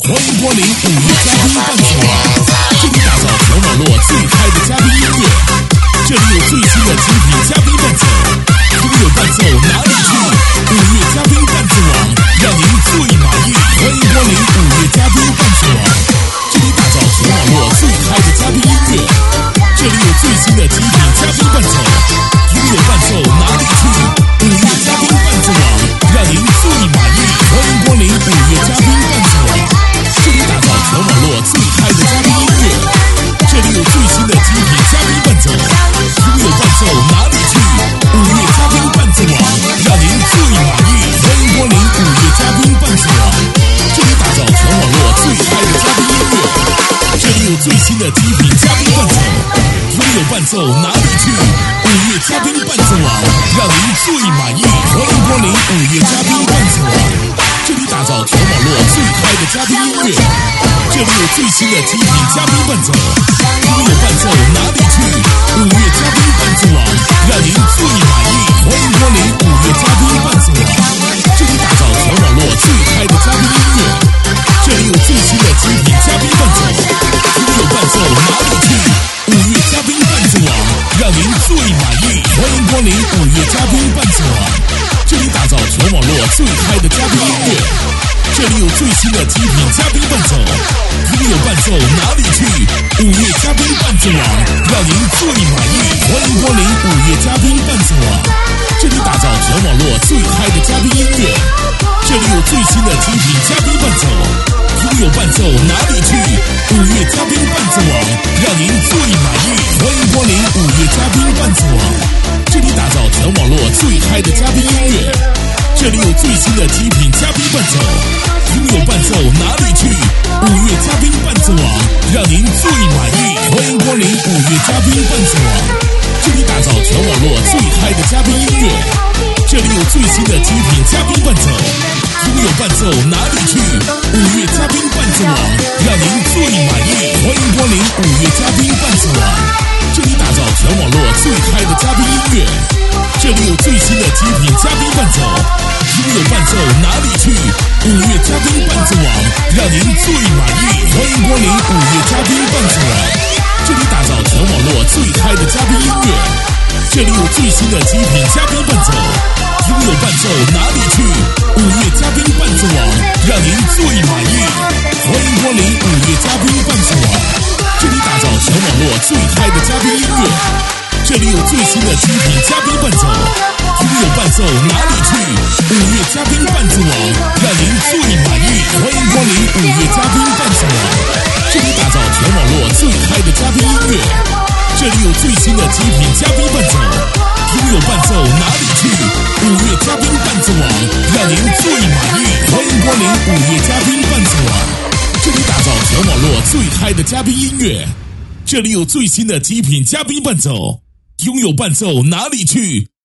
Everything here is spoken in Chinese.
欢迎光临午夜嘉宾伴奏网，这里打造全网络最嗨的嘉宾音乐，这里有最新的精品嘉宾伴奏，拥有伴奏哪里去？午夜嘉宾伴奏网，让您最满意。欢迎光临午夜嘉宾伴奏网，这里打造全网络最嗨的嘉宾音乐，这里有最新的精品嘉宾伴奏，拥有伴奏哪里去？午夜嘉宾伴奏网，让您最满意。欢迎光临午夜嘉宾伴奏网，这里打造全网络最嗨的嘉宾音乐，这里有最新的精品嘉宾伴奏，拥有伴奏哪里去？午夜嘉宾伴奏网，让您最满意。欢迎光临午夜嘉宾伴奏网，这里打造全网络最嗨的嘉宾音乐，这里有最新的精品嘉宾伴奏，拥有伴奏哪里去？午夜嘉宾伴奏网，让您最满意。欢迎光临午夜嘉宾伴奏网，这里打造全网络最嗨的嘉宾音乐，这里有最新的精品嘉宾伴奏，拥有伴奏哪里去？午夜嘉宾伴奏网，让您最满意。欢迎光临午夜嘉宾伴奏网，这里打造全网络最嗨的嘉宾音乐，这里有最新的精品嘉宾伴奏，拥有伴奏哪里去？午夜嘉宾伴奏网，让您最满意。欢迎光临午夜嘉宾伴奏网，这里打造全网络最嗨的嘉宾音乐，这里有最新的精品嘉宾伴奏，拥有伴奏哪里去？午夜嘉宾伴奏网，让您最满意。欢迎光临午夜嘉宾伴奏网，这里打造全网络最嗨的嘉宾音乐，这里有最新的精品嘉宾伴奏，拥有伴奏哪里去？午夜嘉宾伴奏网，让您最满意。欢迎光临午夜嘉宾伴奏网，这里打造全网络最嗨的嘉宾音乐，这里有最新的精品嘉宾伴奏，拥有伴奏哪里去？午夜嘉宾伴奏网，让您最满意。欢迎光临午夜嘉宾伴奏网，这里打造全网络最嗨的嘉宾音乐，这里有最新的精品嘉宾伴奏，拥有伴奏哪里去？午夜嘉宾伴奏网，让您最满意。欢迎光临午夜嘉宾伴奏网，这里打造全网络最嗨的嘉宾音乐，这里有最新的精品嘉宾伴奏，拥有伴奏哪里去？午夜嘉宾伴奏网，让您最满意。欢迎光临午夜嘉宾伴奏网，这里打造全网络最嗨的嘉宾音乐，这里有最新的精品嘉宾伴奏，拥有伴奏哪里去？午夜嘉宾伴奏网，让您最满意。欢迎光临午夜嘉宾伴奏网，这里打造全网络最嗨的嘉宾音乐，这里有最新的精品嘉宾伴奏，拥有伴奏哪里去？午夜嘉宾伴奏网，让您最满意。欢迎光临午夜嘉宾伴奏网，这里打造全网络最嗨的嘉宾音乐，这里有最新的精品嘉宾伴奏，拥有伴奏哪里去？午夜嘉宾伴奏网，让您最满意。欢迎光临午夜嘉宾伴奏网，这里打造全网络最嗨的嘉宾音乐，这里有最新的精品嘉宾伴奏，拥有伴奏哪里去？